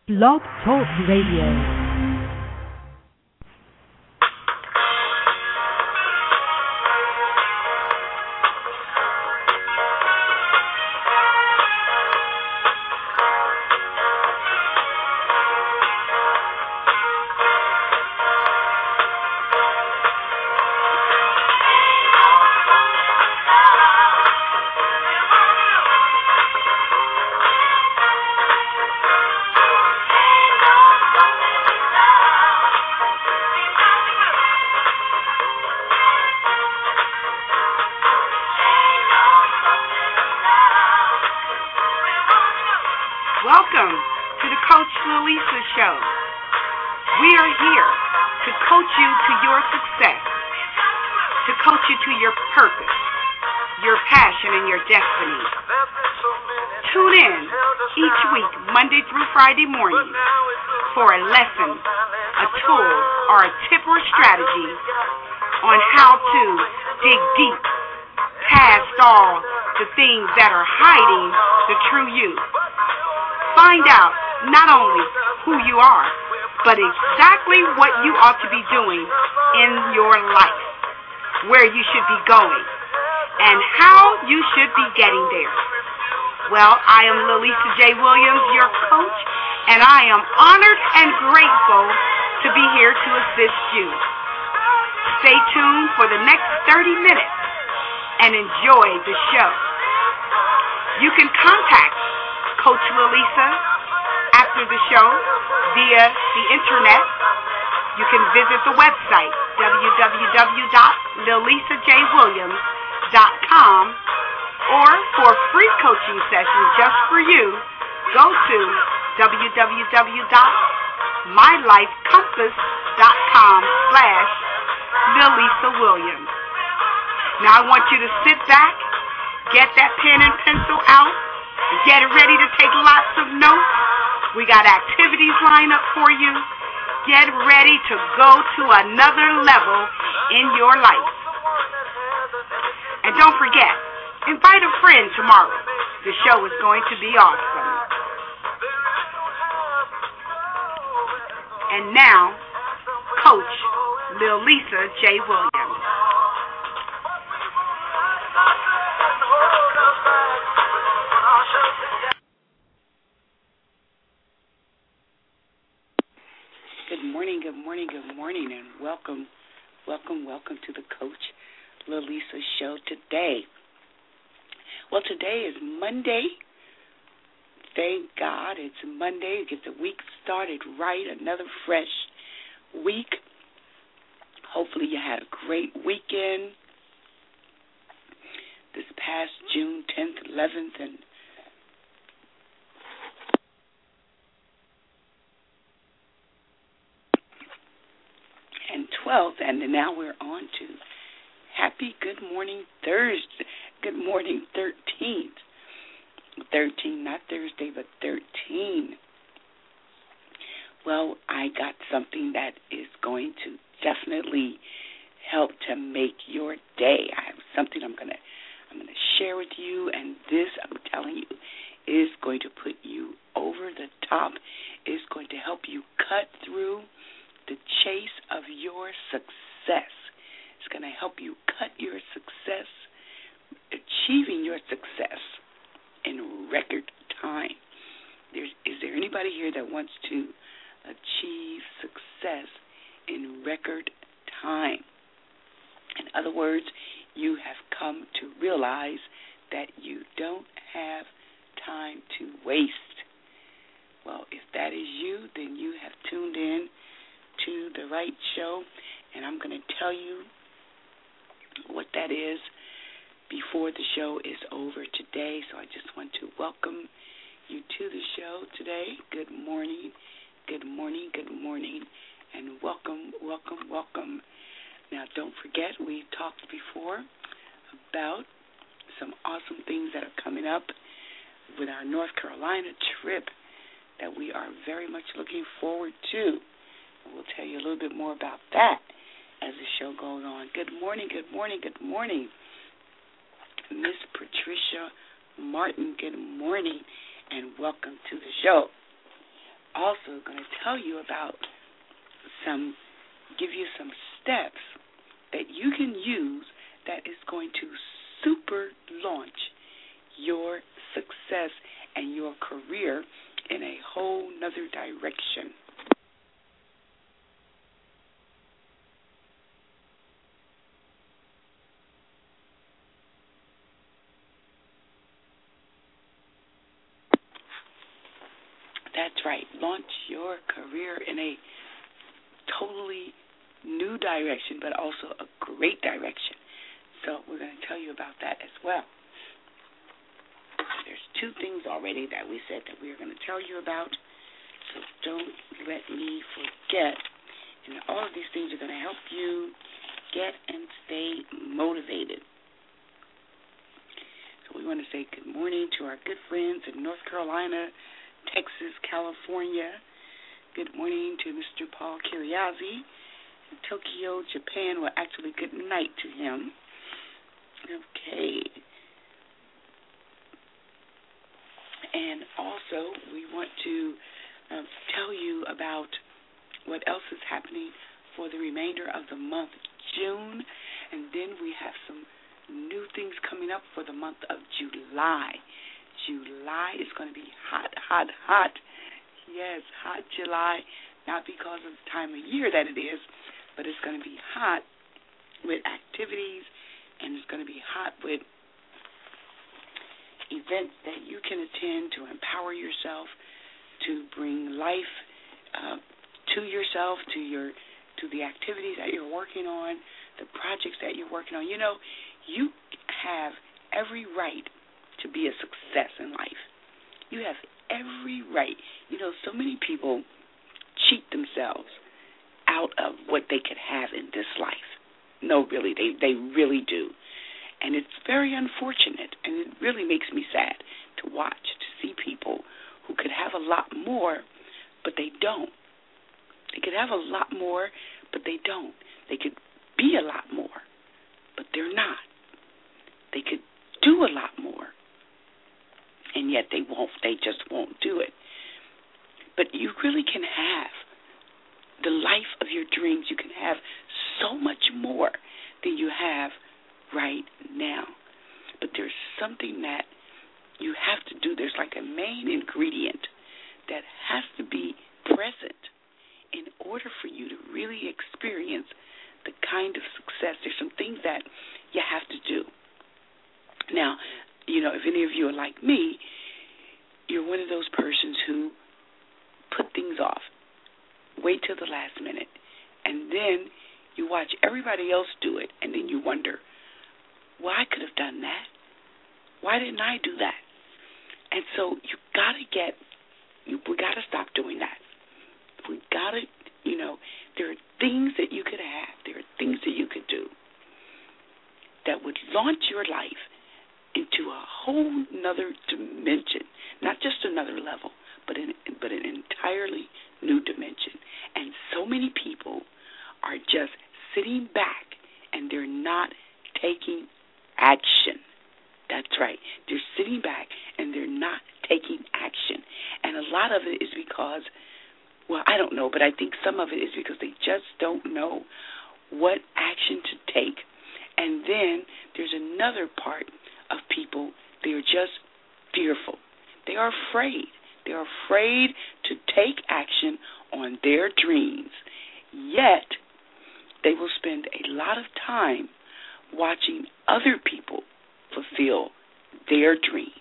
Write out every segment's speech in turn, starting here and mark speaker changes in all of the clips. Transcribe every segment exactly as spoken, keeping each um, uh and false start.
Speaker 1: Blog Talk Radio.
Speaker 2: Welcome to the Coach Lalisa Show. We are here to coach you to your success, to coach you to your purpose, your passion, and your destiny. Tune in each week, Monday through Friday morning, for a lesson, a tool, or a tip or strategy on how to dig deep past all the things that are hiding the true you. Find out not only who you are, but exactly what you ought to be doing in your life, where you should be going, and how you should be getting there. Well, I am Lalisa J. Williams, your coach, and I am honored and grateful to be here to assist you. Stay tuned for the next thirty minutes and enjoy the show. You can contact Coach Lalisa after the show via the internet. You can visit the website w w w dot lalisa j williams dot com, or for free coaching sessions just for you, go to w w w dot my life compass dot com slash lalisa williams. Now I want you to sit back, get that pen and pencil out, get ready to take lots of notes. We got activities lined up for you. Get ready to go to another level in your life. And don't forget, invite a friend tomorrow. The show is going to be awesome. And now, Coach Lalisa J. Williams.
Speaker 3: Good morning, good morning, good morning, and welcome, welcome, welcome to the Coach Lalisa Show today. Well, today is Monday. Thank God it's Monday. Get the week started right, another fresh week. Hopefully you had a great weekend this past June tenth, eleventh, and and twelfth, and now we're on to Happy Good Morning Thursday. Good morning, thirteenth. thirteen, not Thursday, but thirteen. Well, I got something that is going to definitely help to make your day. I have something I'm gonna I'm gonna share with you, and this, I'm telling you, is going to put you over the top. Is going to help you cut through the chase of your success. It's going to help you cut your success, achieving your success in record time. There's, is there anybody here that wants to achieve success in record time? In other words, you have come to realize that you don't have time to waste. Well, if that is you, then you have tuned in to the right show, and I'm going to tell you what that is before the show is over today. So I just want to welcome you to the show today. Good morning, good morning, good morning, and welcome, welcome, welcome. Now, don't forget, we talked before about some awesome things that are coming up with our North Carolina trip that we are very much looking forward to. We'll tell you a little bit more about that as the show goes on. Good morning, good morning, good morning, Miss Patricia Martin. Good morning, and welcome to the show. also going to tell you about some, give you some steps that you can use that is going to super launch your success and your career in a whole nother direction. That's right. Launch your career in a totally new direction, but also a great direction. So we're going to tell you about that as well. There's two things already that we said that we are going to tell you about, so don't let me forget. And all of these things are going to help you get and stay motivated. So we want to say good morning to our good friends in North Carolina, Texas, California. Good morning to Mister Paul Kiriazi in Tokyo, Japan. Well, actually, good night to him. Okay. And also, we want to uh, tell you about what else is happening for the remainder of the month, June. And then we have some new things coming up for the month of July. July is going to be hot, hot, hot. Yes, hot July, not because of the time of year that it is, but it's going to be hot with activities, and it's going to be hot with events that you can attend to empower yourself, to bring life uh, to yourself, to your to the activities that you're working on, the projects that you're working on. You know, you have every right to be a success in life. You have every right. You know, so many people cheat themselves out of what they could have in this life. No, really, they, they really do. And it's very unfortunate, and it really makes me sad to watch, to see people who could have a lot more, but they don't. They could have a lot more, but they don't. They could be a lot more, but they're not. They could do a lot more, and yet they won't. They just won't do it. But you really can have the life of your dreams. You can have so much more than you have right now. But there's something that you have to do. There's like a main ingredient that has to be present in order for you to really experience the kind of success. There's some things that you have to do. Now, you know, if any of you are like me, you're one of those persons who put things off, wait till the last minute, and then you watch everybody else do it, and then you wonder, well, I could have done that. Why didn't I do that? And so you got to get, you, we got to stop doing that. We got to, you know, there are things that you could have, there are things that you could do that would launch your life into a whole nother dimension, not just another level, but an, but an entirely new dimension. And so many people are just sitting back and they're not taking action. That's right. They're sitting back and they're not taking action. And a lot of it is because, well, I don't know, but I think some of it is because they just don't know what action to take. And then there's another part of people, they're just fearful. They are afraid. They are afraid to take action on their dreams. Yet, they will spend a lot of time watching other people fulfill their dreams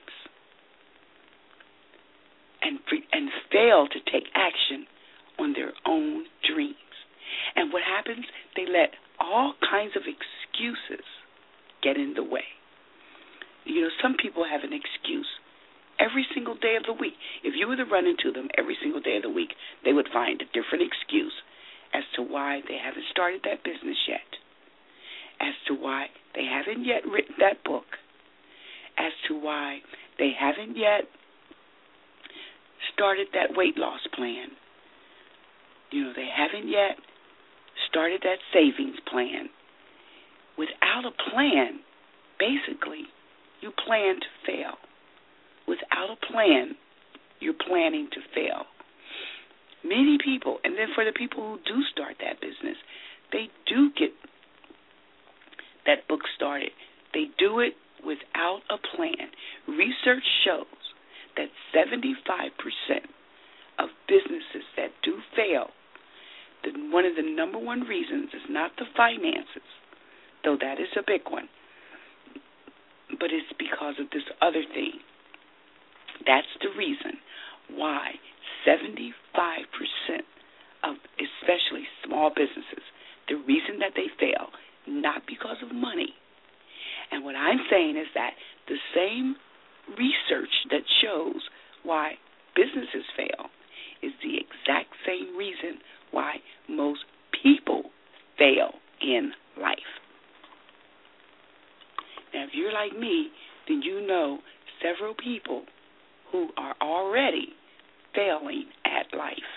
Speaker 3: and, and fail to take action on their own dreams. And what happens? They let all kinds of excuses get in the way. You know, some people have an excuse every single day of the week. If you were to run into them every single day of the week, they would find a different excuse as to why they haven't started that business yet, as to why they haven't yet written that book, as to why they haven't yet started that weight loss plan. You know, they haven't yet started that savings plan. Without a plan, basically, you plan to fail. Without a plan, you're planning to fail. many people, and then for the people who do start that business, they do get that book started. They do it without a plan. Research shows that seventy-five percent of businesses that do fail, the, one of the number one reasons is not the finances, though that is a big one, but it's because of this other thing. That's the reason why seventy-five percent of especially small businesses, the reason that they fail, not because of money. And what I'm saying is that the same research that shows why businesses fail is the exact same reason why most people fail in life. Now, if you're like me, then you know several people who are already failing at life.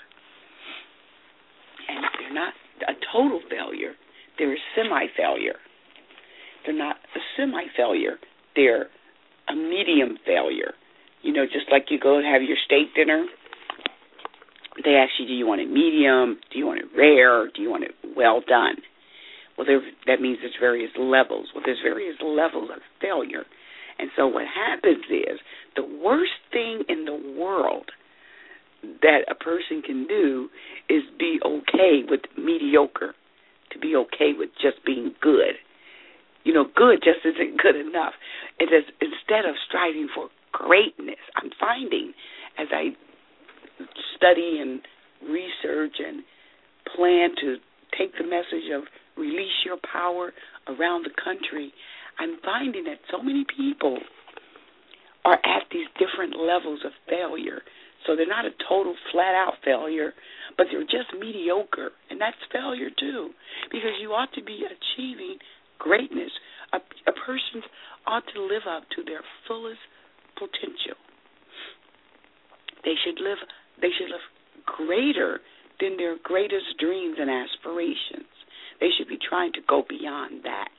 Speaker 3: And they're not a total failure, they're a semi-failure. They're not a semi-failure, they're a medium failure. You know, just like you go and have your steak dinner, they ask you, do you want it medium, do you want it rare, do you want it well done? Well, there, that means there's various levels. Well, there's various levels of failure. And so what happens is the worst thing in the world that a person can do is be okay with mediocre, to be okay with just being good. You know, good just isn't good enough. It is, instead of striving for greatness, I'm finding as I study and research and plan to take the message of release your power around the country, I'm finding that so many people are at these different levels of failure. So they're not a total flat-out failure, but they're just mediocre, and that's failure too, because you ought to be achieving greatness. A, a person ought to live up to their fullest potential. They should live. They should live greater than their greatest dreams and aspirations. They should be trying to go beyond that.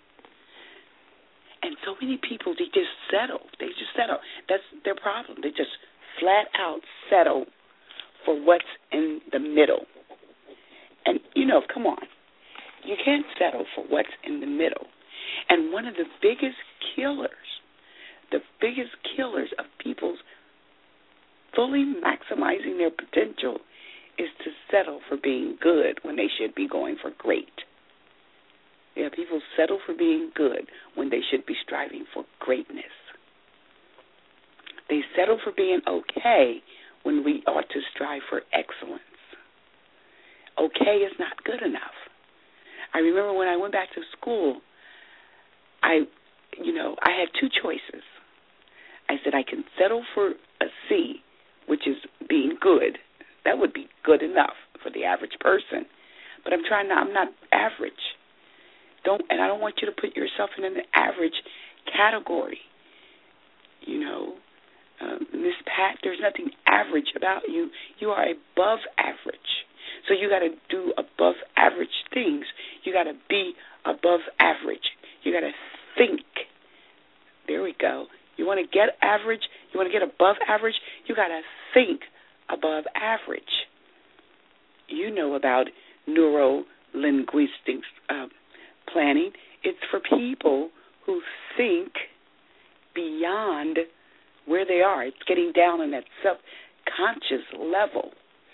Speaker 3: And so many people, they just settle. They just settle. That's their problem. They just flat out settle for what's in the middle. And, you know, come on. You can't settle for what's in the middle. And one of the biggest killers, the biggest killers of people's fully maximizing their potential is to settle for being good when they should be going for great. Yeah, people settle for being good when they should be striving for greatness. They settle for being okay when we ought to strive for excellence. Okay is not good enough. I remember when I went back to school, I, you know, I had two choices. I said I can settle for a C, which is being good. That would be good enough for the average person. But I'm trying not, I'm not average. Don't, and I don't want you to put yourself in an average category. You know, um, Miss Pat, there's nothing average about you. You are above average. So you got to do above average things. You got to be above average. You got to think. There we go. You want to get average, you want to get above average, you got to think above average. You know about neuro-linguistic uh, planning. It's for people who think beyond where they are. It's getting down on that subconscious level.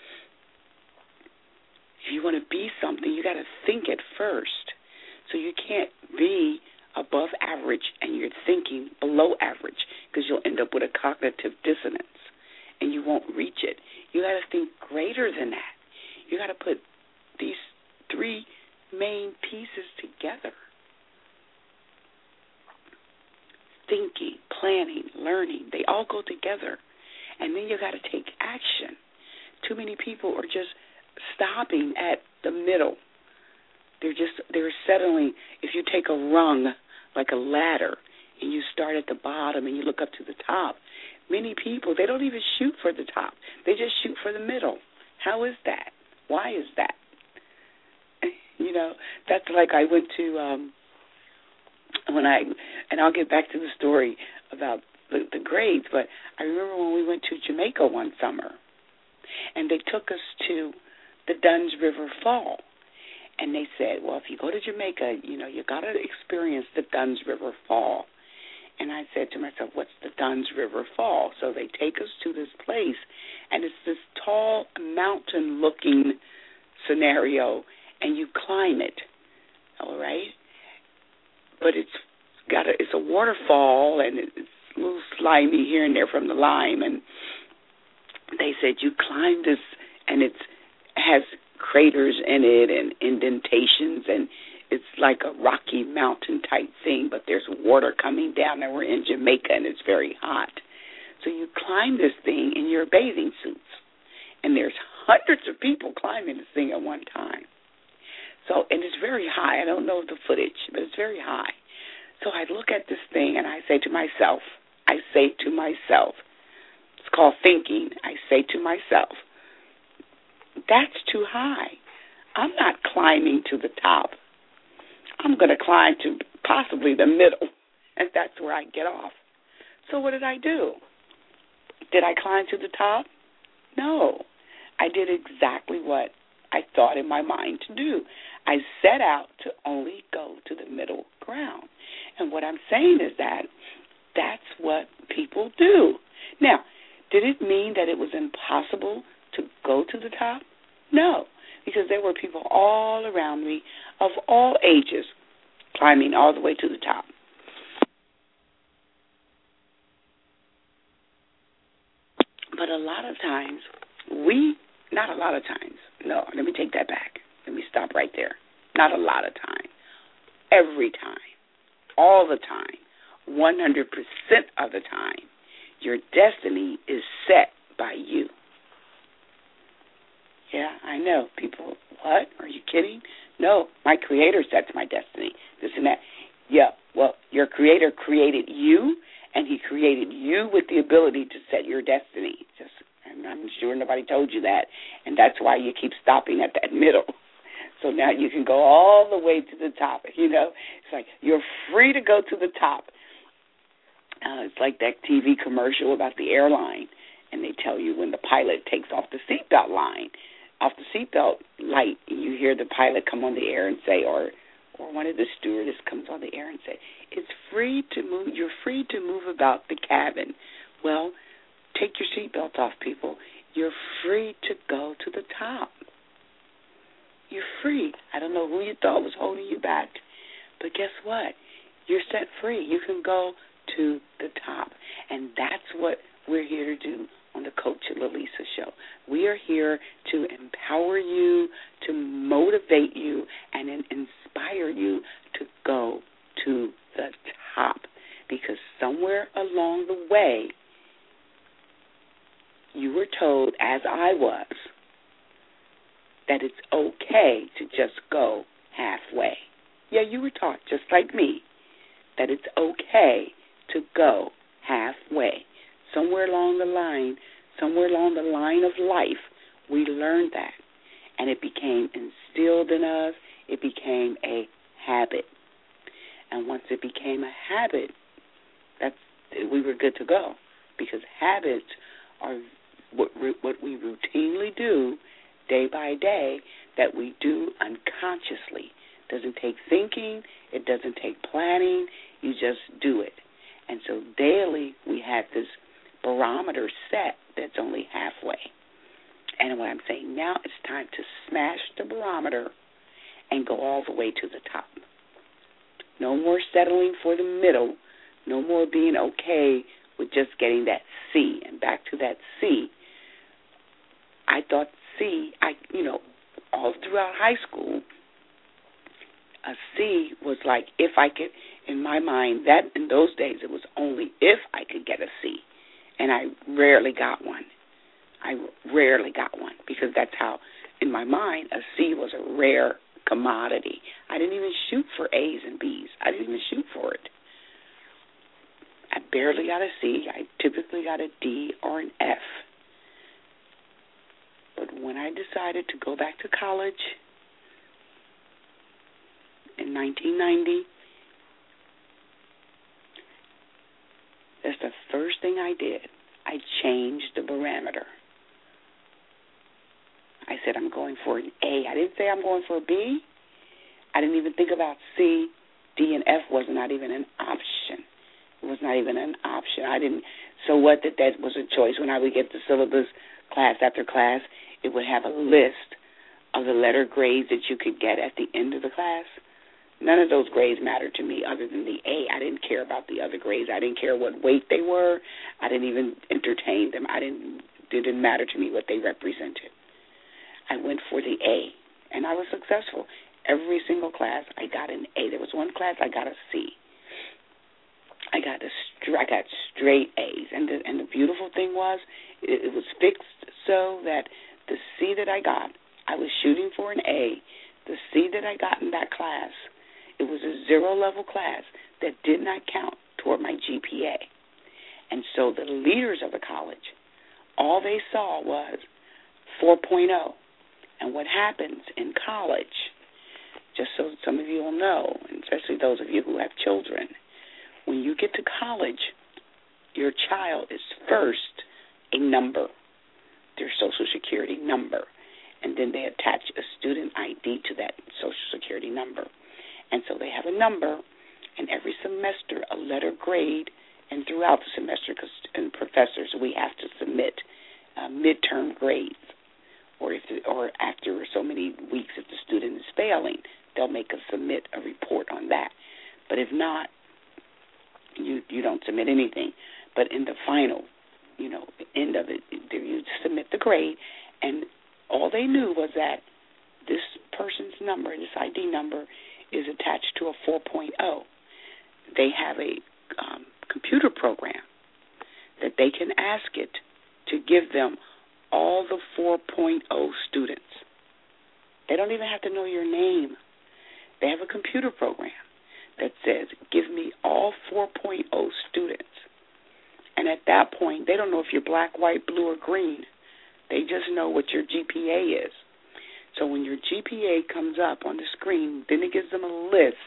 Speaker 3: If you want to be something, you got to think it first. So you can't be above average and you're thinking below average because you'll end up with a cognitive dissonance and you won't reach it. You got to think greater than that. You got to put these three main pieces together. Thinking, planning, learning, they all go together. And then you got to take action. Too many people are just stopping at the middle. They're just, they're settling. If you take a rung, like a ladder, and you start at the bottom and you look up to the top, many people, they don't even shoot for the top. They just shoot for the middle. How is that? Why is that? You know, that's like I went to, um, when I, and I'll get back to the story about the, the grades, but I remember when we went to Jamaica one summer, And they took us to the Dunn's River Fall. And they said, well, if you go to Jamaica, you know, you got to experience the Dunn's River Fall. And I said to myself, what's the Dunn's River Fall? So they take us to this place, and it's this tall mountain-looking scenario, and you climb it, all right? But it's got a, it's a waterfall, and it's a little slimy here and there from the lime. And they said you climb this, and it has craters in it and indentations, and it's like a Rocky Mountain type thing, but there's water coming down, and we're in Jamaica, and it's very hot. So you climb this thing in your bathing suits, and there's hundreds of people climbing this thing at one time. So, and it's very high. I don't know the footage, but it's very high. So I look at this thing, and I say to myself, I say to myself, it's called thinking, I say to myself, that's too high. I'm not climbing to the top. I'm going to climb to possibly the middle, and that's where I get off. So what did I do? Did I climb to the top? No. I did exactly what I thought in my mind to do. I set out to only go to the middle ground. And what I'm saying is that that's what people do. Now, did it mean that it was impossible to go to the top? No, because there were people all around me of all ages climbing all the way to the top. But a lot of times, we, not a lot of times, no, let me take that back. Let me stop right there. Not a lot of time. Every time. All the time. one hundred percent of the time. Your destiny is set by you. Yeah, I know. People, what? Are you kidding? No, my Creator sets my destiny. This and that. Yeah, well, your Creator created you, and He created you with the ability to set your destiny. Just, and I'm sure nobody told you that, and that's why you keep stopping at that middle. So now you can go all the way to the top, you know. It's like you're free to go to the top. Uh, it's like that T V commercial about the airline, and they tell you when the pilot takes off the seatbelt line, off the seatbelt light, you hear the pilot come on the air and say, or or one of the stewardess comes on the air and say, it's free to move, you're free to move about the cabin. Well, take your seatbelt off, people. You're free to go to the top. You're free. I don't know who you thought was holding you back, but guess what? You're set free. You can go to the top, and that's what we're here to do on the Coach Lalisa Show. We are here to empower you, to motivate you, and inspire you to go to the top, because somewhere along the way, you were told, as I was, that it's okay to just go halfway. Yeah, you were taught, just like me, that it's okay to go halfway. Somewhere along the line, somewhere along the line of life, we learned that. And it became instilled in us. It became a habit. And once it became a habit, that's we were good to go. Because habits are what, what we routinely do day by day that we do unconsciously. It doesn't take thinking. It doesn't take planning. You just do it. And so daily we have this barometer set that's only halfway. And what I'm saying now, it's time to smash the barometer and go all the way to the top. No more settling for the middle. No more being okay with just getting that C. And back to that C, I thought C, I you know, all throughout high school, a C was like if I could, in my mind, that in those days it was only if I could get a C. And I rarely got one. I rarely got one because that's how, in my mind, a C was a rare commodity. I didn't even shoot for A's and B's. I didn't even shoot for it. I barely got a C. I typically got a D or an F. But when I decided to go back to college in nineteen ninety, that's the first thing I did. I changed the barometer. said, I'm going for an A. I didn't say I'm going for a B. I didn't even think about C. D and F was not even an option. It was not even an option. I didn't. So what that that was a choice. When I would get the syllabus class after class, it would have a list of the letter grades that you could get at the end of the class. None of those grades mattered to me other than the A. I didn't care about the other grades. I didn't care what weight they were. I didn't even entertain them. I didn't. It didn't matter to me what they represented. I went for the A, and I was successful. Every single class, I got an A. There was one class I got a C. I got a I got straight A's, and the and the beautiful thing was, it, it was fixed so that the C that I got, I was shooting for an A. The C that I got in that class, it was a zero-level class that did not count toward my G P A. And so the leaders of the college, all they saw was four point oh. And what happens in college, just so some of you will know, and especially those of you who have children, when you get to college, your child is first a number, their Social Security number, and then they attach a student I D to that Social Security number. And so they have a number, and every semester a letter grade, and throughout the semester, because and professors, we have to submit uh, midterm grades, or if the, or after so many weeks, if the student is failing, they'll make us submit a report on that. But if not, you you don't submit anything. But in the final, you know, end of it, you submit the grade, and all they knew was that this person's number, this I D number, is attached to a four point oh. They have a um, computer program that they can ask it to give them all the four point oh students. They don't even have to know your name. They have a computer program that says, give me all four point oh students. And at that point, they don't know if you're black, white, blue, or green. They just know what your G P A is. So when your G P A comes up on the screen, then it gives them a list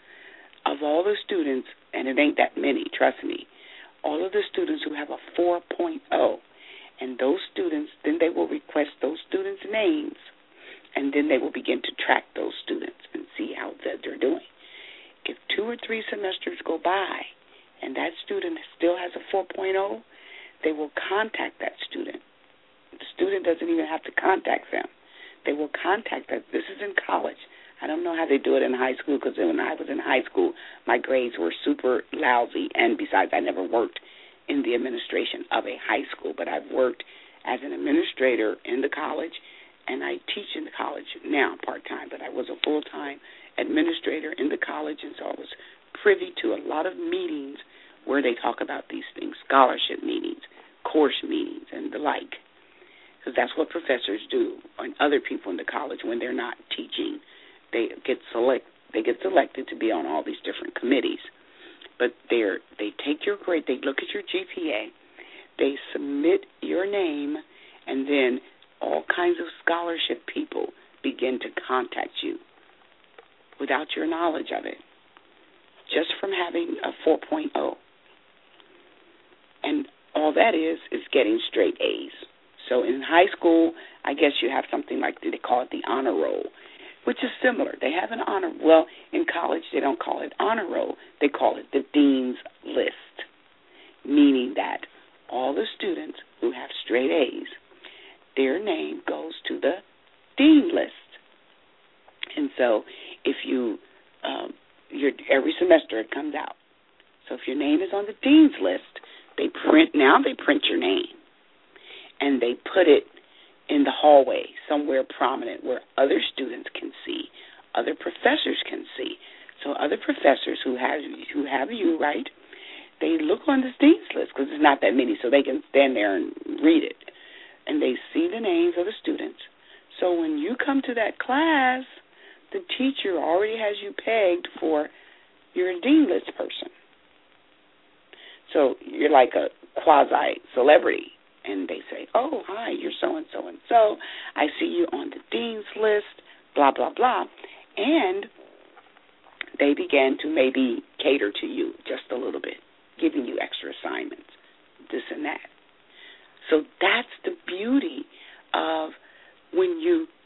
Speaker 3: of all the students, and it ain't that many, trust me, all of the students who have a four point oh. And those students, then they will request those students' names, and then they will begin to track those students and see how they're doing. If two or three semesters go by and that student still has a four point oh, they will contact that student. The student doesn't even have to contact them. They will contact them. This is in college. I don't know how they do it in high school, because when I was in high school, my grades were super lousy, and besides, I never worked in the administration of a high school, but I've worked as an administrator in the college, and I teach in the college now part-time, but I was a full-time administrator in the college, and so I was privy to a lot of meetings where they talk about these things, scholarship meetings, course meetings, and the like, because that's what professors do, and other people in the college when they're not teaching. They get select. They get selected to be on all these different committees. But they're, they take your grade, they look at your G P A, they submit your name, and then all kinds of scholarship people begin to contact you without your knowledge of it, just from having a four point oh. And all that is is getting straight A's. So in high school, I guess you have something like, they call it the honor roll, which is similar. They have an honor, well, in college they don't call it honor roll. They call it the dean's list, meaning that all the students who have straight A's, their name goes to the dean list. And so if you, um, you're, every semester it comes out. So if your name is on the dean's list, they print, now they print your name, and they put it in the hallway somewhere prominent where other students can see, other professors can see. So other professors who have who have you, right, they look on the dean's list, because it's not that many, so they can stand there and read it. And they see the names of the students. So when you come to that class, the teacher already has you pegged for your dean list person. So you're like a quasi-celebrity. And they say, oh, hi, you're so-and-so and so. I see you on the dean's list, blah, blah, blah. And they began to maybe cater to you just a little bit, giving you extra assignments, this and that. So that's the beauty of when you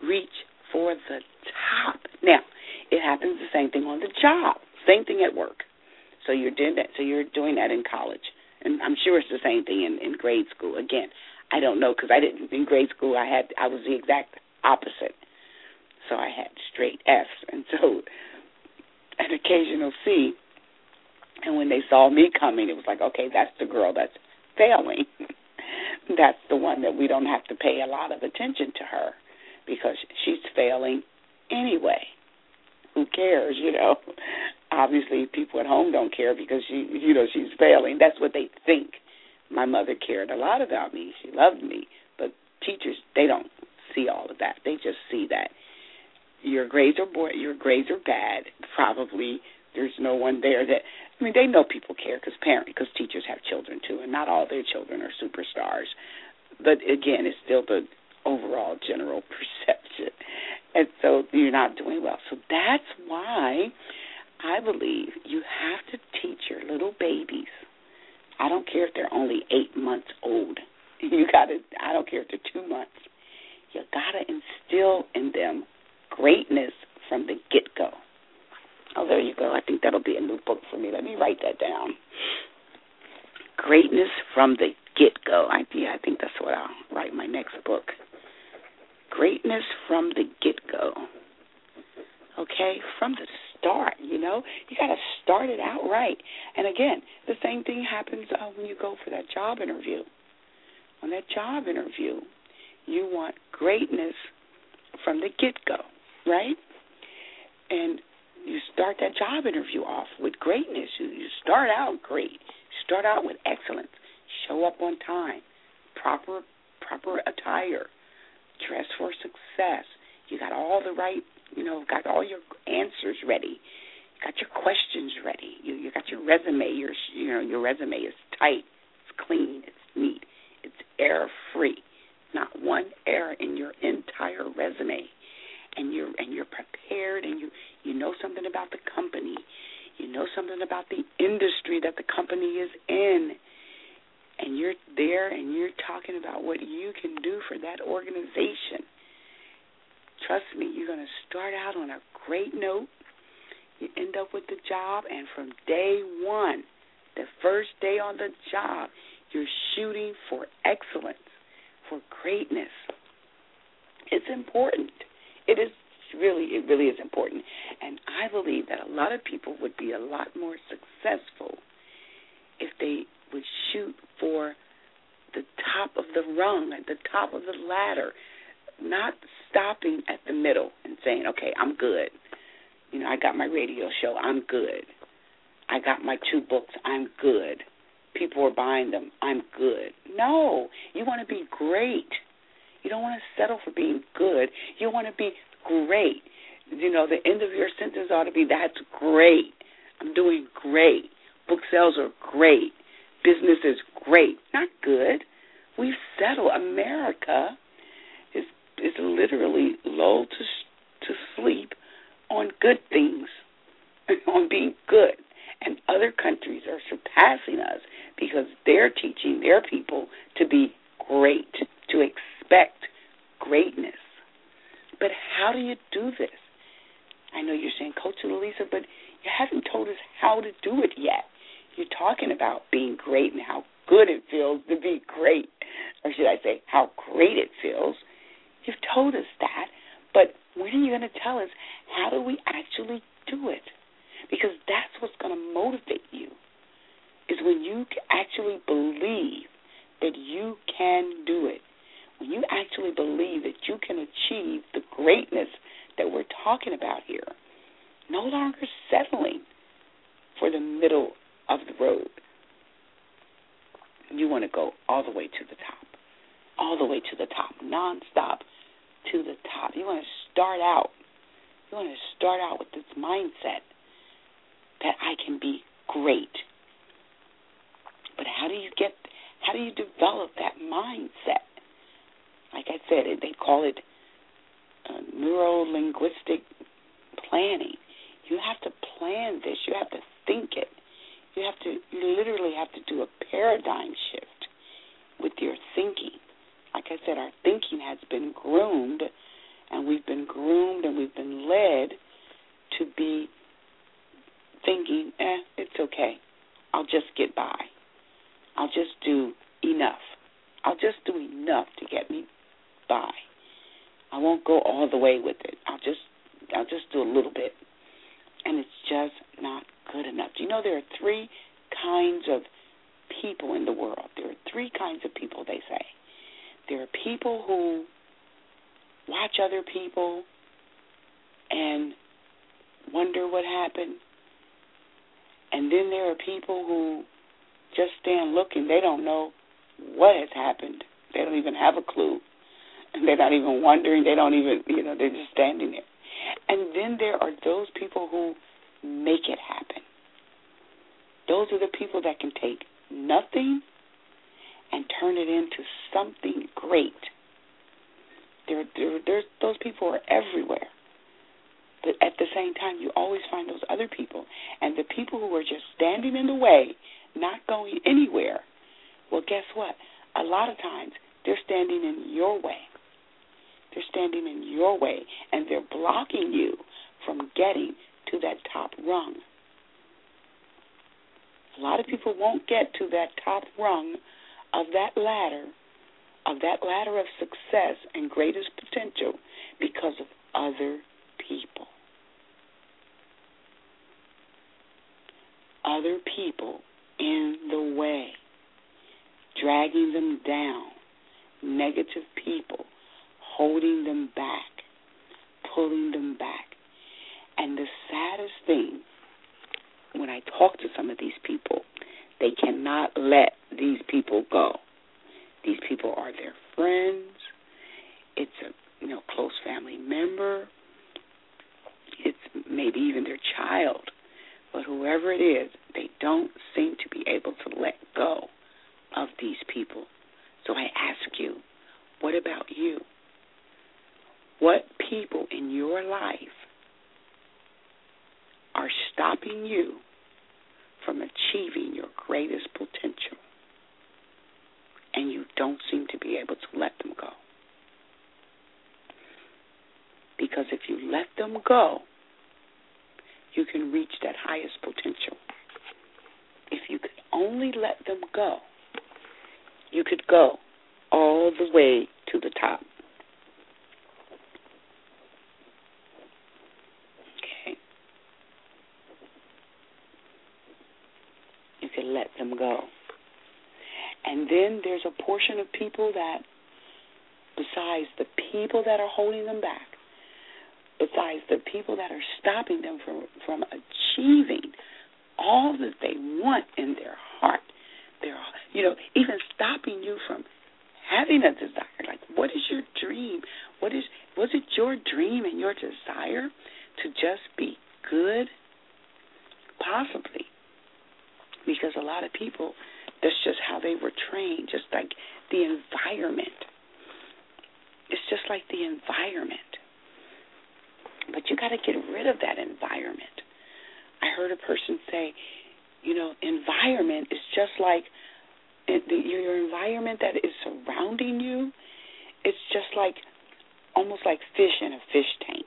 Speaker 3: reach for the top. Now, it happens the same thing on the job, same thing at work. So you're doing that. So you're doing that in college, and I'm sure it's the same thing in, in grade school. Again, I don't know because I didn't in grade school. I had I was the exact opposite. So I had straight F's, and so an occasional C. And when they saw me coming, it was like, okay, that's the girl that's failing. That's the one that we don't have to pay a lot of attention to her because she's failing anyway. Who cares, you know? Obviously, people at home don't care because she, you know, she's failing. That's what they think. My mother cared a lot about me. She loved me. But teachers, they don't see all of that. They just see that your grades are boy, your grades are bad. Probably there's no one there that. I mean, they know people care because parents, because teachers have children too, and not all their children are superstars. But again, it's still the overall general perception, and so you're not doing well. So that's why I believe you have to teach your little babies. I don't care if they're only eight months old. You got to. I don't care if they're two months. You got to instill in them greatness from the get-go. Oh, there you go. I think that'll be a new book for me. Let me write that down. Greatness from the get-go. I, yeah, I think that's what I'll write my next book. Greatness from the get-go. Okay, from the start, you know. You got to start it out right. And, again, the same thing happens uh, when you go for that job interview. On that job interview, you want greatness from the get-go, right? And you start that job interview off with greatness. You, you start out great. Start out with excellence. Show up on time. Proper proper attire. Dress for success. You got all the right, you know, got all your answers ready. Got your questions ready. You you got your resume. Your you know your resume is tight. It's clean. It's neat. It's error free. Not one error in your entire resume. And you're and you're prepared, and you, you know something about the company. You know something about the industry that the company is in. And you're there, and you're talking about what you can do for that organization. Trust me, you're going to start out on a great note. You end up with the job, and from day one, the first day on the job, you're shooting for excellence, for greatness. It's important. It is really, it really is important. And I believe that a lot of people would be a lot more successful if they would shoot for the top of the rung, at the top of the ladder, not stopping at the middle and saying, okay, I'm good. You know, I got my radio show, I'm good. I got my two books, I'm good. People are buying them, I'm good. No, you want to be great. You don't want to settle for being good. You want to be great. You know, the end of your sentence ought to be, that's great. I'm doing great. Book sales are great. Business is great. Not good. We've settled. America is is literally lulled to, to sleep on good things, on being good. And other countries are surpassing us because they're teaching their people to be great, to expect greatness. But how do you do this? I know you're saying, Coach Elisa, but you haven't told us how to do it yet. You're talking about being great and how good it feels to be great, or should I say how great it feels. You've told us that, but when are you going to tell us how do we actually do it? Because that's what's going to motivate you, is when you actually believe that you can do it, when you actually believe that you can achieve the greatness that we're talking about here, no longer settling for the middle of the road. You want to go all the way to the top, all the way to the top, nonstop to the top. You want to start out, you want to start out with this mindset that I can be great. But how do you get, how do you develop that mindset? Like I said, they call it uh, neuro-linguistic planning. You have to plan this. You have to think it. You have to, you literally have to do a paradigm shift with your thinking. Like I said, our thinking has been groomed, and we've I won't go all the way with it. I'll just I'll just do a little bit. And it's just not good enough. Do you know there are three kinds of people in the world? There are three kinds of people, they say. There are people who watch other people and wonder what happened. And then there are people who just stand looking. They don't know what has happened. They don't even have a clue. And they're not even wondering. They don't even, you know, they're just standing there. And then there are those people who make it happen. Those are the people that can take nothing and turn it into something great. There, there, there's, those people are everywhere. But at the same time, you always find those other people. And the people who are just standing in the way, not going anywhere, well, guess what? A lot of times, they're standing in your way. They're standing in your way, and they're blocking you from getting to that top rung. A lot of people won't get to that top rung of that ladder, of that ladder of success and greatest potential because of other people. Other people in the way, dragging them down, negative people, holding them back, pulling them back. And the saddest thing, when I talk to some of these people, they cannot let these people go. These people are their friends. It's a you know close family member. It's maybe even their child. But whoever it is, they don't seem to be able to let go of these people. So I ask you, what about you? What people in your life are stopping you from achieving your greatest potential, and you don't seem to be able to let them go? Because if you let them go, you can reach that highest potential. If you could only let them go, you could go all the way to the top. Okay? You could let them go. And then there's a portion of people that, besides the people that are holding them back, besides the people that are stopping them from, from achieving all that they want in their heart, they're, you know, even stopping you from having a desire. Like, what is your dream? What is, was it your dream and your desire to just be good? Possibly. Because a lot of people, that's just how they were trained, just like the environment. It's just like the environment. But you got to get rid of that environment. I heard a person say, you know, environment is just like it, the, your environment that is surrounding you. It's just like almost like fish in a fish tank.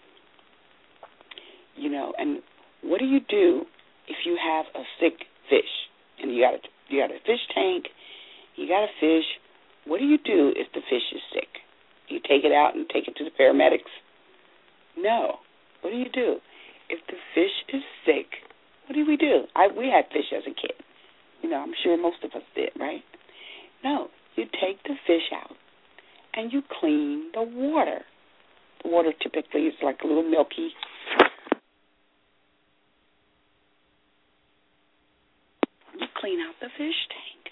Speaker 3: You know, and what do you do if you have a sick fish and you got a you got a fish tank, you got a fish? What do you do if the fish is sick? You take it out and take it to the paramedics? No. What do you do? If the fish is sick, what do we do? I, we had fish as a kid. You know, I'm sure most of us did, right? No. You take the fish out and you clean the water. The water typically is like a little milky. You clean out the fish tank.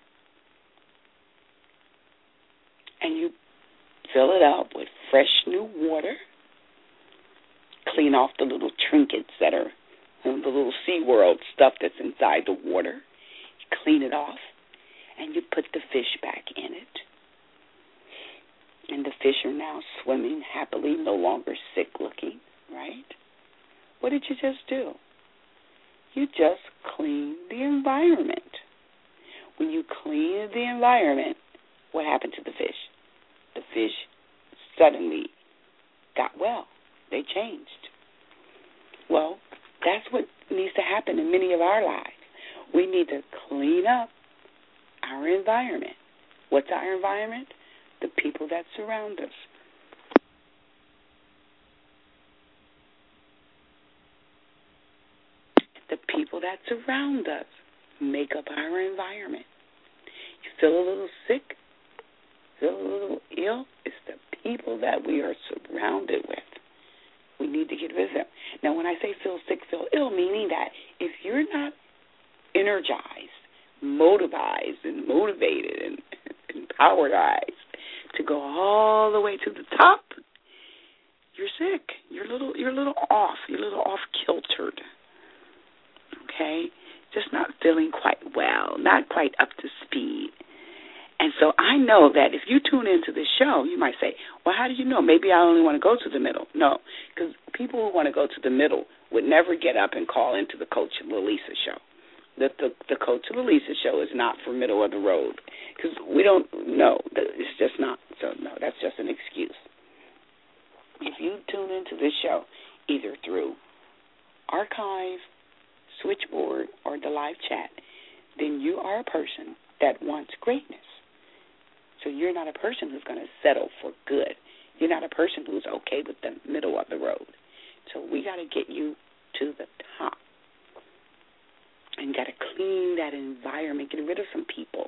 Speaker 3: And you fill it up with fresh new water. Clean off the little trinkets that are, you know, the little SeaWorld stuff that's inside the water. Clean it off, and you put the fish back in it. And the fish are now swimming happily, no longer sick looking, right? What did you just do? You just cleaned the environment. When you clean the environment, what happened to the fish? The fish suddenly got well. They changed. Well, that's what needs to happen in many of our lives. We need to clean up our environment. What's our environment? The people that surround us. people that surround us make up our environment. You feel a little sick, feel a little ill, it's the people that we are surrounded with. We need to get rid of them. Now, when I say feel sick, feel ill, meaning that if you're not energized, motivized, and motivated, and empoweredized to go all the way to the top, you're sick. You're a little, you're a little off. You're a little off kiltered. Okay, just not feeling quite well, not quite up to speed. And so I know that if you tune into this show, you might say, well, how do you know? Maybe I only want to go to the middle. No, because people who want to go to the middle would never get up and call into the Coach Lalisa show. The, the, the Coach Lalisa show is not for middle of the road, because we don't know. It's just not. So, no, that's just an excuse. If you tune into this show, either through archive, switchboard, or the live chat, then you are a person that wants greatness. So you're not a person who's going to settle for good. You're not a person who's okay with the middle of the road. So we got to get you to the top. And got to clean that environment, get rid of some people.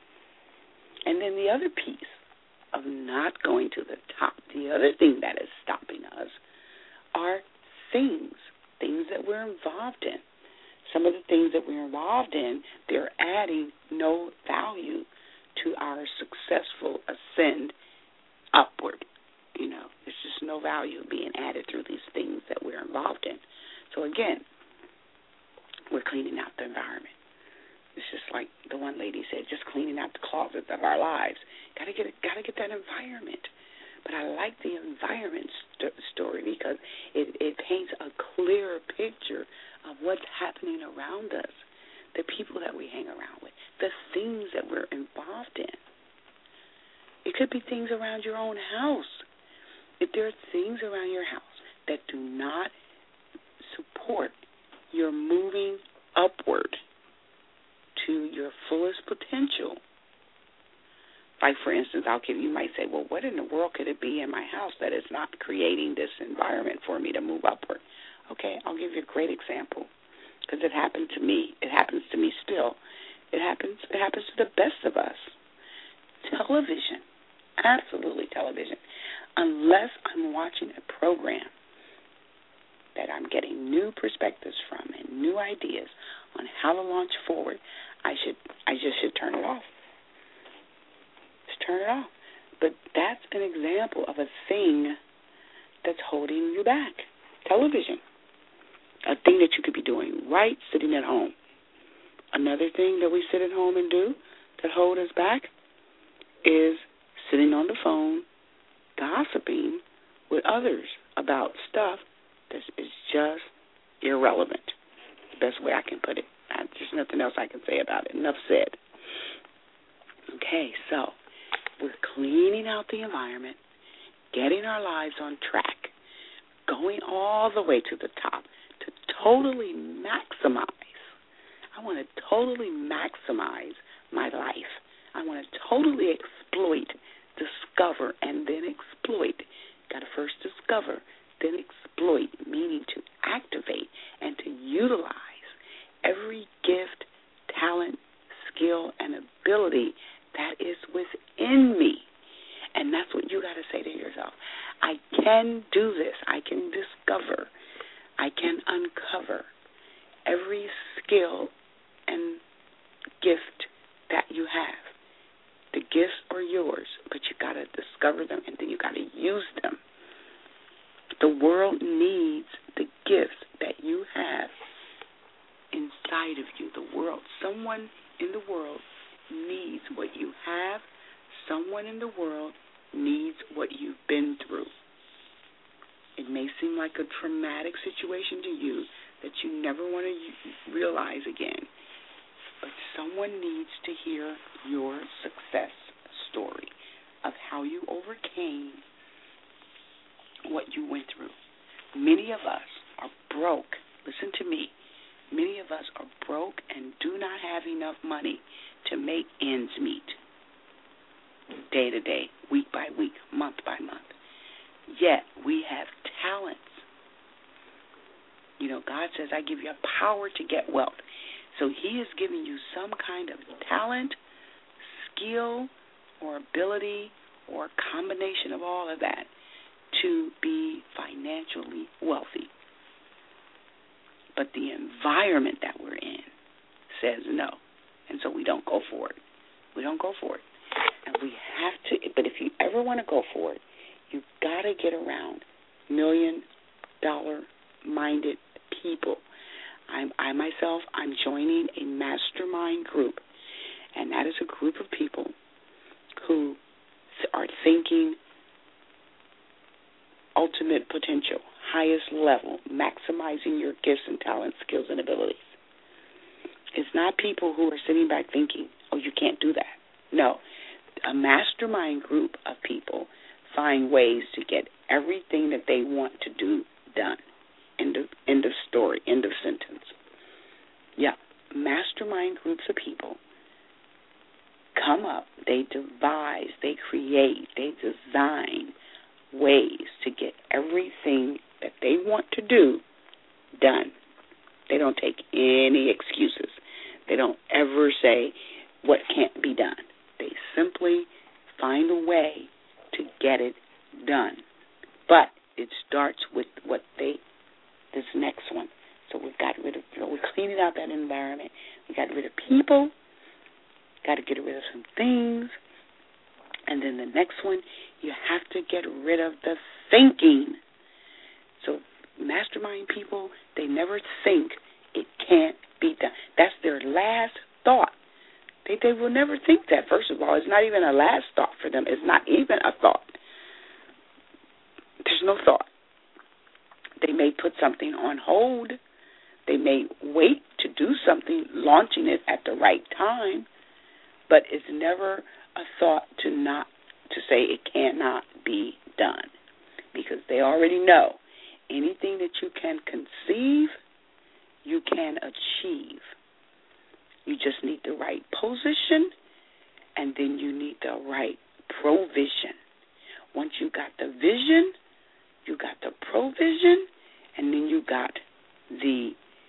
Speaker 3: And then the other piece of not going to the top, the other thing that is stopping us are things, things that we're involved in. Some of the things that we're involved in, they're adding no value to our successful ascend upward. You know, there's just no value being added through these things that we're involved in. So again, we're cleaning out the environment. It's just like the one lady said, just cleaning out the closets of our lives. Got to get, got to get that environment. But I like the environment st- story because it, it paints a clearer picture of what's happening around us, the people that we hang around with, the things that we're involved in. It could be things around your own house. If there are things around your house that do not support your moving upward to your fullest potential, like, for instance, I'll give you, you might say, well, what in the world could it be in my house that is not creating this environment for me to move upward? Okay, I'll give you a great example because it happened to me. It happens to me still. It happens, it happens to the best of us. Television, absolutely television. Unless I'm watching a program that I'm getting new perspectives from and new ideas on how to launch forward, I should, I just should turn it off. Just turn it off. But that's an example of a thing that's holding you back. Television. A thing that you could be doing right sitting at home. Another thing that we sit at home and do that hold us back is sitting on the phone, gossiping with others about stuff that is just irrelevant. The best way I can put it. There's nothing else I can say about it. Enough said. Okay, so we're cleaning out the environment, getting our lives on track, going all the way to the top to totally maximize. I want to totally maximize my life. I want to totally exploit, discover, and then exploit. Got to first discover, then exploit, meaning to activate and to utilize every gift, talent, skill, and ability that is within me. And that's what you got to say to yourself. I can do this. I can discover. I can uncover every skill and gift that you have. The gifts are yours, but you got to discover them and then you got to use them. The world needs the gifts that you have inside of you. The world, someone in the world needs what you have. Someone in the world needs what you've been through. It may seem like a traumatic situation to you that you never want to realize again, but someone needs to hear your success story of how you overcame what you went through. Many of us are broke. Listen to me. Many of us are broke and do not have enough money to make ends meet. Day to day, week by week, month by month. Yet we have talents. You know, God says, I give you a power to get wealth. So he is giving you some kind of talent, skill, or ability, or a combination of all of that to be financially wealthy. But the environment that we're in says no. And so we don't go for it. We don't go for it. And we have to, but if you ever want to go for it, you've got to get around million dollar minded people. I'm, I myself, I'm joining a mastermind group, and that is a group of people who are thinking ultimate potential, highest level, maximizing your gifts and talents, skills, and abilities. It's not people who are sitting back thinking, oh, you can't do that. No. A mastermind group of people find ways to get everything that they want to do done. End of, end of story, end of sentence. Yeah, mastermind groups of people come up, they devise, they create, they design ways to get everything that they want to do done. They don't take any excuses. They don't ever say what can't be done. They simply find a way to get it done. But it starts with what they, this next one. So we've got rid of, you know, we're cleaning out that environment. We got rid of people. Got to get rid of some things. And then the next one, you have to get rid of the thinking. So mastermind people, they never think it can't be done. That's their last thought. They they will never think that, first of all. It's not even a last thought for them. It's not even a thought. There's no thought. They may put something on hold. They may wait to do something, launching it at the right time, but it's never a thought to not to say it cannot be done, because they already know anything that you can conceive, you can achieve. You just need the right position, and then you need the right provision. Once you got the vision, you got the provision, and then you got the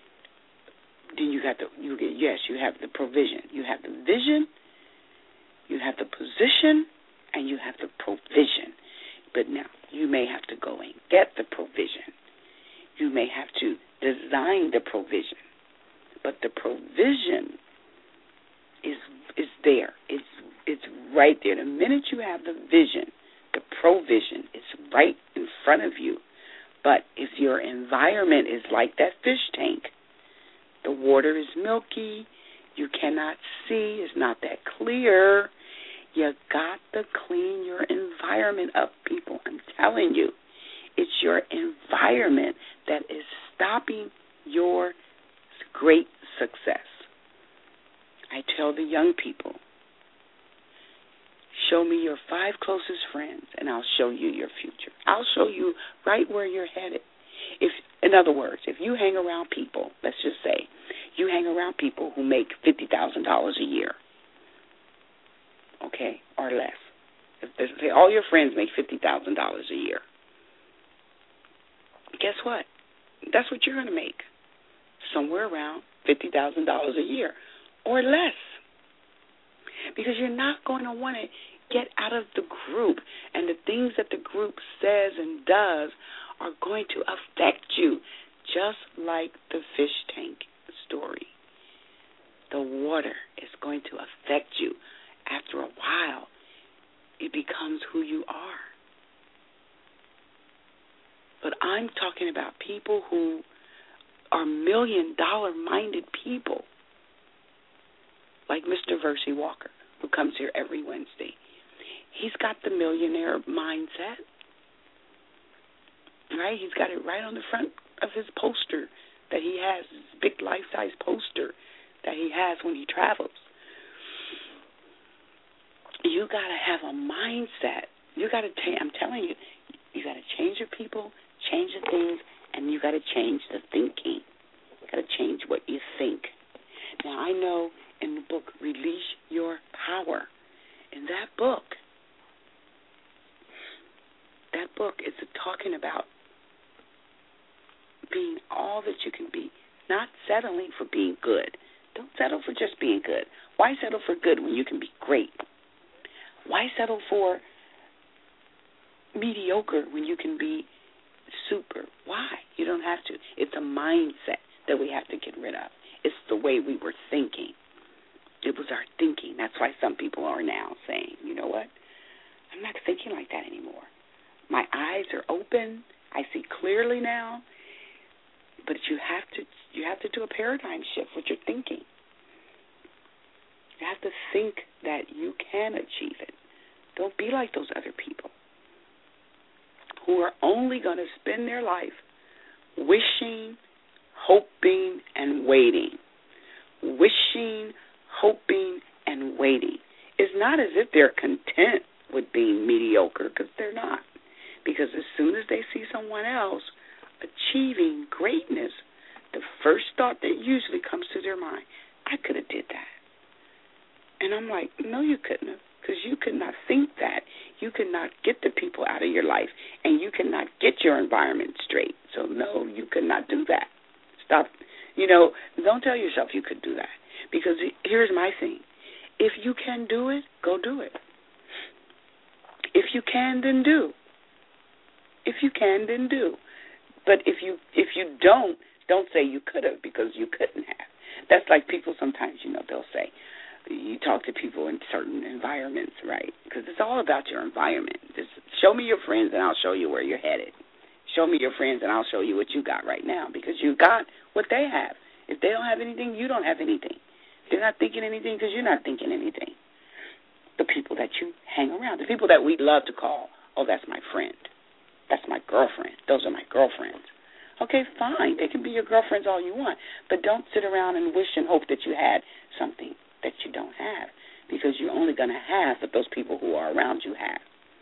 Speaker 3: then you got the you get yes, you have the provision. You have the vision, you have the position, and you have the provision. But now you may have to go and get the provision. You may have to design the provision. But the provision is is there. It's it's right there. The minute you have the vision, the provision is right in front of you. But if your environment is like that fish tank, the water is milky, you cannot see, it's not that clear, you got to clean your environment up, people. I'm telling you. It's your environment that is stopping your great success. I tell the young people, show me your five closest friends, and I'll show you your future. I'll show you right where you're headed. If, in other words, if you hang around people, let's just say, you hang around people who make fifty thousand dollars a year, okay, or less. If say all your friends make fifty thousand dollars a year, guess what? That's what you're going to make, somewhere around fifty thousand dollars a year or less, because you're not going to want to get out of the group, and the things that the group says and does are going to affect you, just like the fish tank story. The water is going to affect you. After a while, it becomes who you are. But I'm talking about people who are million-dollar-minded people, like Mister Versi Walker, who comes here every Wednesday. He's got the millionaire mindset, right? He's got it right on the front of his poster that he has, this big life-size poster that he has when he travels. You got to have a mindset. You got to, ta- I'm telling you, you got to change your people, change the things, and you got to change the thinking. You got to change what you think. Now, I know in the book, Release Your Power, in that book, that book is talking about being all that you can be, not settling for being good. Don't settle for just being good. Why settle for good when you can be great? Why settle for mediocre when you can be super? Why? You don't have to. It's a mindset that we have to get rid of. It's the way we were thinking. It was our thinking. That's why some people are now saying, you know what? I'm not thinking like that anymore. My eyes are open. I see clearly now. But you have to you have to do a paradigm shift with your thinking. You have to think that you can achieve it. Don't be like those other people who are only going to spend their life wishing, hoping, and waiting. Wishing, hoping, and waiting. It's not as if they're content with being mediocre, because they're not. Because as soon as they see someone else achieving greatness, the first thought that usually comes to their mind, I could have did that. And I'm like, no, you couldn't have, because you could not think that. You could not get the people out of your life, and you cannot get your environment straight. So, no, you could not do that. Stop. You know, don't tell yourself you could do that, because here's my thing. If you can do it, go do it. If you can, then do. If you can, then do. But if you if you don't, don't say you could have, because you couldn't have. That's like people sometimes, you know, they'll say, you talk to people in certain environments, right? Because it's all about your environment. Just show me your friends and I'll show you where you're headed. Show me your friends and I'll show you what you got right now, because you got what they have. If they don't have anything, you don't have anything. They're not thinking anything because you're not thinking anything. The people that you hang around, the people that we love to call, oh, that's my friend. That's my girlfriend. Those are my girlfriends. Okay, fine. They can be your girlfriends all you want, but don't sit around and wish and hope that you had something that you don't have, because you're only going to have what those people who are around you have.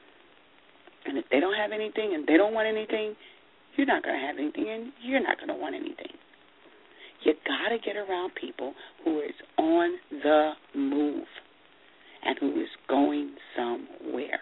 Speaker 3: And if they don't have anything and they don't want anything, you're not going to have anything and you're not going to want anything. You got to get around people who is on the move and who is going somewhere.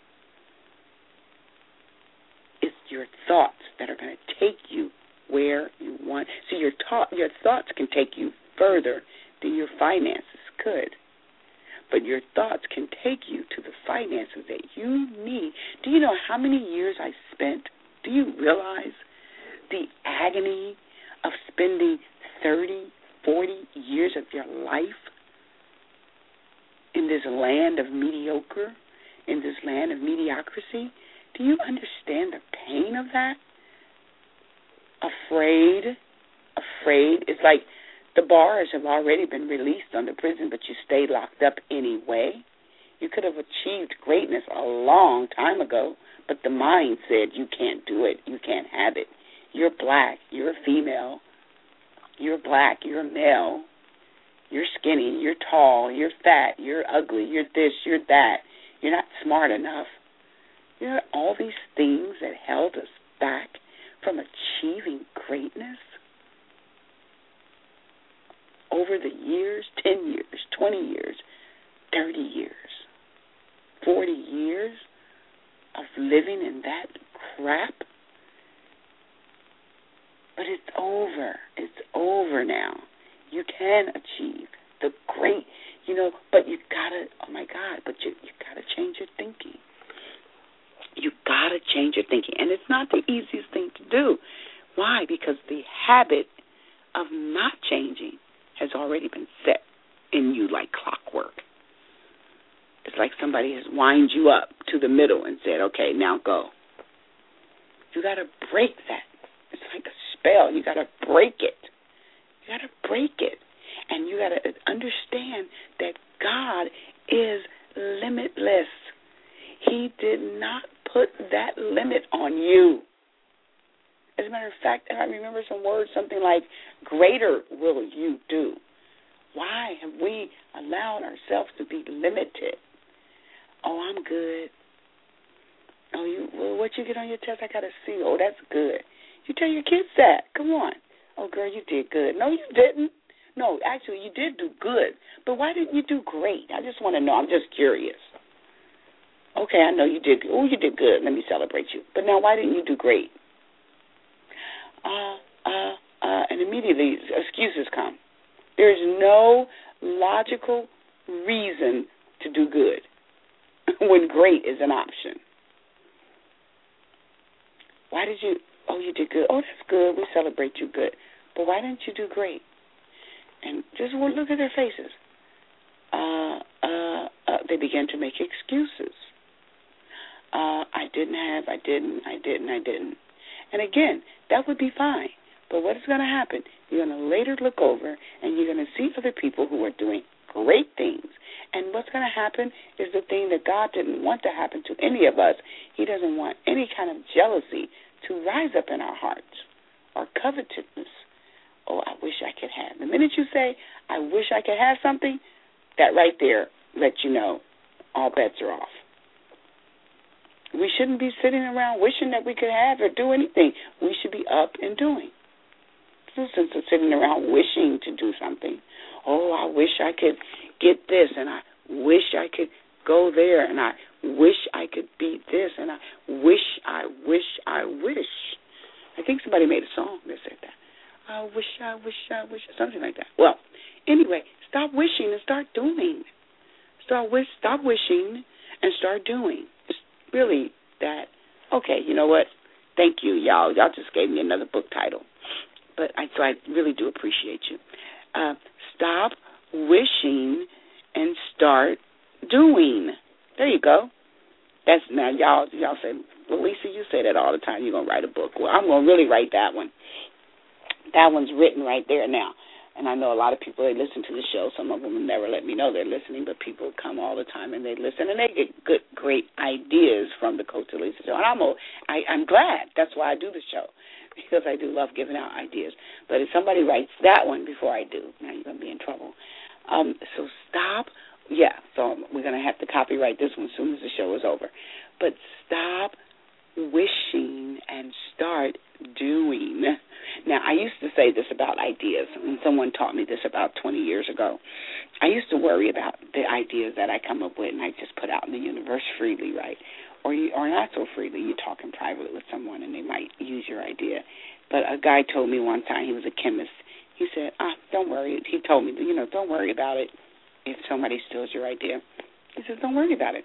Speaker 3: It's your thoughts that are going to take you where you want. So your, ta- your thoughts can take you further than your finances could. But your thoughts can take you to the finances that you need. Do you know how many years I spent? Do you realize the agony of spending thirty, forty years of your life in this land of mediocre, in this land of mediocrity? Do you understand the pain of that? Afraid, afraid. It's like the bars have already been released on the prison, but you stay locked up anyway. You could have achieved greatness a long time ago, but the mind said you can't do it, you can't have it. You're black, you're female, you're black, you're male, you're skinny, you're tall, you're fat, you're ugly, you're this, you're that, you're not smart enough. You know, all these things that held us back from achieving greatness over the years, ten years, twenty years, thirty years, forty years of living in that crap. But it's over. It's over now. You can achieve the great, you know, but you gotta, oh my God, but you, you gotta change your thinking. You gotta change your thinking. And it's not the easiest thing to do. Why? Because the habit of not changing has already been set in you like clockwork. It's like somebody has wind you up to the middle and said, okay, now go. You got to break that. It's like a spell. You got to break it. You got to break it. And you got to understand that God is limitless. He did not put that limit on you. As a matter of fact, I remember some words, something like, greater will you do. Why have we allowed ourselves to be limited? Oh, I'm good. Oh, you, well, what you get on your test, I got to see. Oh, that's good. You tell your kids that. Come on. Oh, girl, you did good. No, you didn't. No, actually, you did do good. But why didn't you do great? I just want to know. I'm just curious. Okay, I know you did good. Oh, you did good. Let me celebrate you. But now, why didn't you do great? Uh, uh, uh, and immediately excuses come. There is no logical reason to do good when great is an option. Why did you, oh, you did good. Oh, that's good. We celebrate you good. But why didn't you do great? And just look at their faces. Uh, uh, uh, they began to make excuses. Uh, I didn't have, I didn't, I didn't, I didn't. And again, that would be fine. But what is going to happen? You're going to later look over and you're going to see other people who are doing great things. And what's going to happen is the thing that God didn't want to happen to any of us. He doesn't want any kind of jealousy to rise up in our hearts or covetousness. Oh, I wish I could have. The minute you say, I wish I could have something, that right there lets you know all bets are off. We shouldn't be sitting around wishing that we could have or do anything. We should be up and doing. There's no sense of sitting around wishing to do something. Oh, I wish I could get this, and I wish I could go there, and I wish I could be this, and I wish, I wish, I wish. I think somebody made a song that said that. I wish, I wish, I wish, something like that. Well, anyway, stop wishing and start doing. Start wish, stop wishing and start doing. It's really that. Okay, you know what? Thank you, y'all. Y'all just gave me another book title. But I, so I really do appreciate you. Uh, stop wishing and start doing. There you go. That's now y'all. Y'all say, well, Lisa, you say that all the time. You're gonna write a book. Well, I'm gonna really write that one. That one's written right there now. And I know a lot of people, they listen to the show. Some of them will never let me know they're listening, but people come all the time and they listen, and they get good, great ideas from the Coach to Lisa show. And I'm, a, I, I'm glad. That's why I do the show, because I do love giving out ideas. But if somebody writes that one before I do, now you're going to be in trouble. Um, so stop. Yeah, so we're going to have to copyright this one as soon as the show is over. But stop wishing and start doing. Now, I used to say this about ideas, and someone taught me this about twenty years ago. I used to worry about the ideas that I come up with and I just put out in the universe freely, right? Or you, or not so freely. You're talking privately with someone and they might use your idea. But a guy told me one time, he was a chemist, he said, ah, don't worry. He told me, you know, don't worry about it if somebody steals your idea. He says, don't worry about it.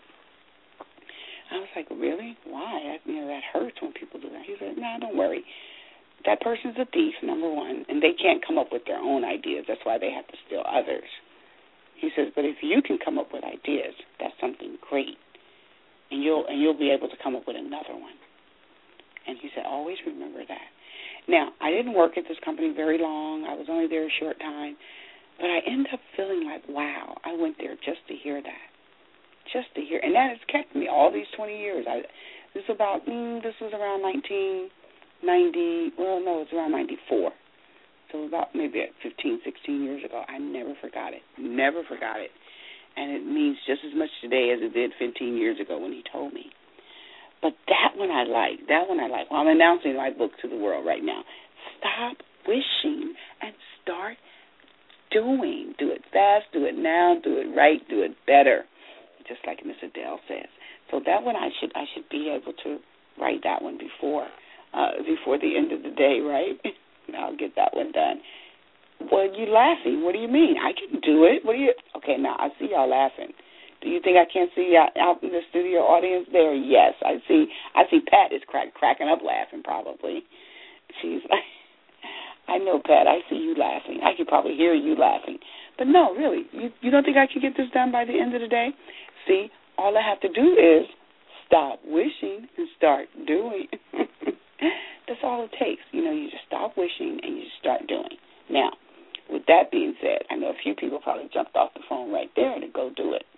Speaker 3: I was like, really? Why? You know, that hurts when people do that. He said, no, don't worry. That person's a thief, number one, and they can't come up with their own ideas. That's why they have to steal others. He says, but if you can come up with ideas, that's something great, and you'll and you'll be able to come up with another one. And he said, always remember that. Now, I didn't work at this company very long. I was only there a short time, but I ended up feeling like, wow, I went there just to hear that. Just to hear, and that has kept me all these twenty years. I, this was about, mm, this was around nineteen ninety, well, no, it's around ninety-four. So about maybe fifteen, sixteen years ago. I never forgot it, never forgot it. And it means just as much today as it did fifteen years ago when he told me. But that one I like, that one I like. Well, I'm announcing my book to the world right now. Stop wishing and start doing. Do it fast, do it now, do it right, do it better. Just like Miss Adele says. So that one I should I should be able to write that one before uh, before the end of the day, right? I'll get that one done. Well, you laughing? What do you mean? I can do it. What do you? Okay, now I see y'all laughing. Do you think I can't see y'all out in the studio audience there? Yes, I see. I see Pat is crack, cracking up laughing. Probably. She's like, I know, Pat. I see you laughing. I can probably hear you laughing. But no, really, you you don't think I can get this done by the end of the day? See, all I have to do is stop wishing and start doing. That's all it takes. You know, you just stop wishing and you just start doing. Now, with that being said, I know a few people probably jumped off the phone right there to go do it.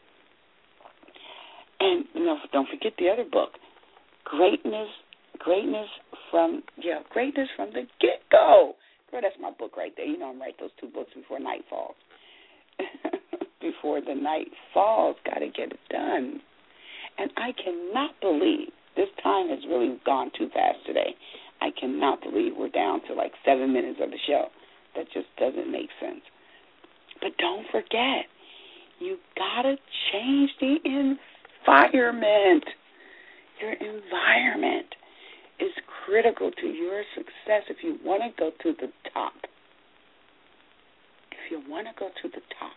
Speaker 3: And, you know, don't forget the other book, Greatness, Greatness from, yeah, Greatness from the Get-Go. Girl, that's my book right there. You know I'm write those two books before night falls. Before the night falls, got to get it done. And I cannot believe this time has really gone too fast today. I cannot believe we're down to like seven minutes of the show. That just doesn't make sense. But don't forget, you got to change the environment. Your environment is critical to your success if you want to go to the top. If you want to go to the top.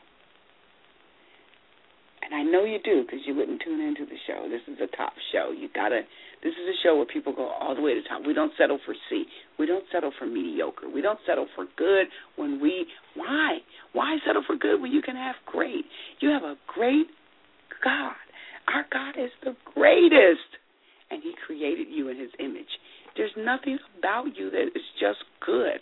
Speaker 3: And I know you do because you wouldn't tune into the show. This is a top show. You gotta. This is a show where people go all the way to the top. We don't settle for C. We don't settle for mediocre. We don't settle for good when we. Why? Why settle for good when you can have great? You have a great God. Our God is the greatest, and He created you in His image. There's nothing about you that is just good.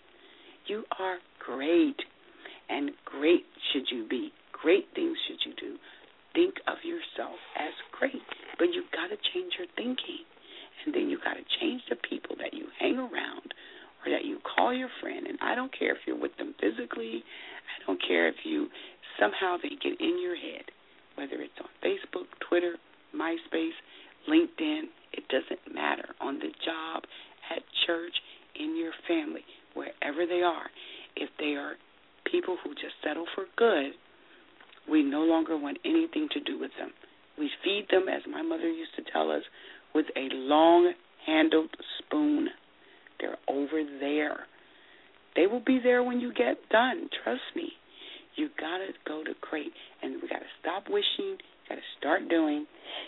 Speaker 3: You are great, and great should you be. Great things should you do. Think of yourself as great, but you've got to change your thinking, and then you've got to change the people that you hang around or that you call your friend. And I don't care if you're with them physically. I don't care if you somehow they get in your head, whether it's on Facebook, Twitter, MySpace, LinkedIn. It doesn't matter. On the job, at church, in your family, wherever they are. If they are people who just settle for good, we no longer want anything to do with them. We feed them, as my mother used to tell us, with a long-handled spoon. They're over there. They will be there when you get done. Trust me. You got to go to great. And we got to stop wishing. Got to start doing.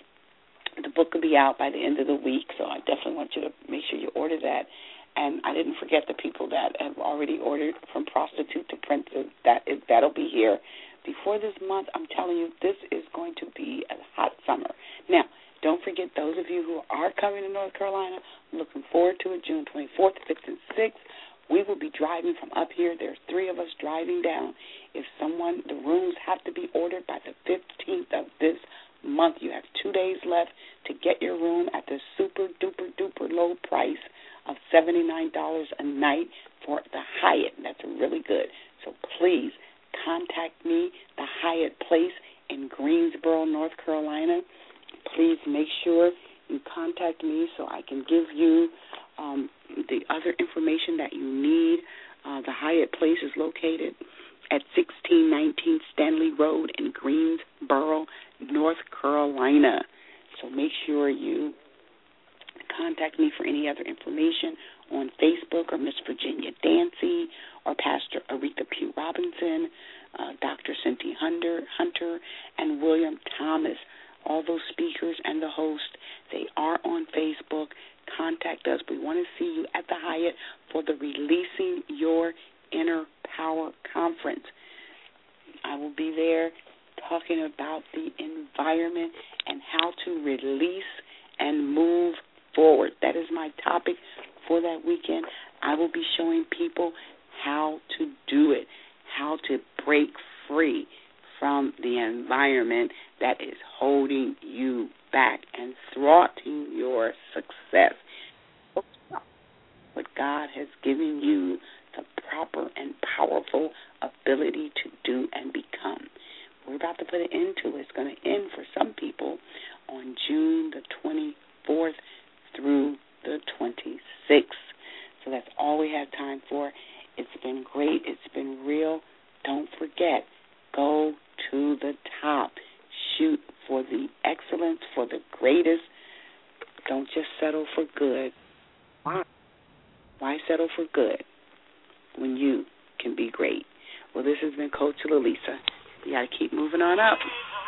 Speaker 3: The book will be out by the end of the week, so I definitely want you to make sure you order that. And I didn't forget the people that have already ordered From Prostitute to Princess. That is, that'll be here before this month. I'm telling you, this is going to be a hot summer. Now, don't forget those of you who are coming to North Carolina. I'm looking forward to it, June twenty-fourth, fifth, and sixth. We will be driving from up here. There's three of us driving down. If someone, the rooms have to be ordered by the fifteenth of this month. You have two days left to get your room at the super duper duper low price of seventy-nine dollars a night for the Hyatt. That's really good. So please contact me, the Hyatt Place in Greensboro, North Carolina. Please make sure you contact me so I can give you um, the other information that you need. Uh, the Hyatt Place is located at sixteen nineteen Stanley Road in Greensboro, North Carolina. So make sure you contact me for any other information on Facebook, or Miss Virginia Dancy, or Pastor Aretha Pugh Robinson, uh, Doctor Cynthia Hunter, Hunter, and William Thomas. All those speakers and the host, they are on Facebook. Contact us. We want to see you at the Hyatt for the Releasing Your Inner Power Conference. I will be there talking about the environment and how to release and move forward. That is my topic for that weekend. I will be showing people how to do it, how to break free from the environment that is holding you back and thwarting your success. What God has given you the proper and powerful ability to do and become. We're about to put an end to it. It's going to end for some people on June the twenty-fourth through the twenty-sixth. So that's all we have time for. It's been great. It's been real. Don't forget, go to the top. Shoot for the excellence, for the greatest. Don't just settle for good. Why? Why settle for good when you can be great? Well, this has been Coach Lalisa. You got to keep moving on up.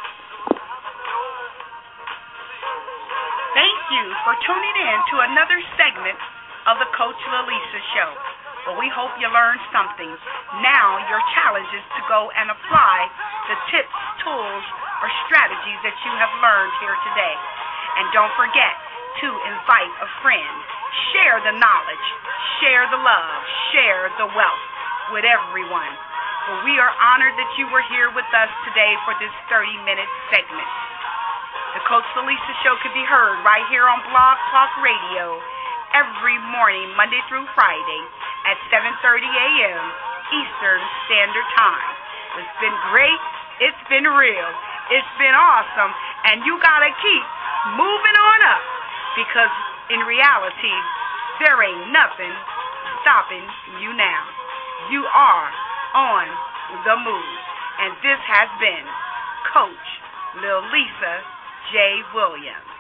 Speaker 2: Thank you for tuning in to another segment of the Coach Lalisa Show. Well, we hope you learned something. Now your challenge is to go and apply the tips, tools, or strategies that you have learned here today. And don't forget to invite a friend. Share the knowledge, share the love, share the wealth with everyone. Well, we are honored that you were here with us today for this thirty-minute segment. The Coach Lalisa Show can be heard right here on Blog Talk Radio every morning, Monday through Friday at seven thirty a.m. Eastern Standard Time. It's been great. It's been real. It's been awesome. And you got to keep moving on up, because in reality, there ain't nothing stopping you now. You are on the move. And this has been Coach Lil Lisa J. Williams.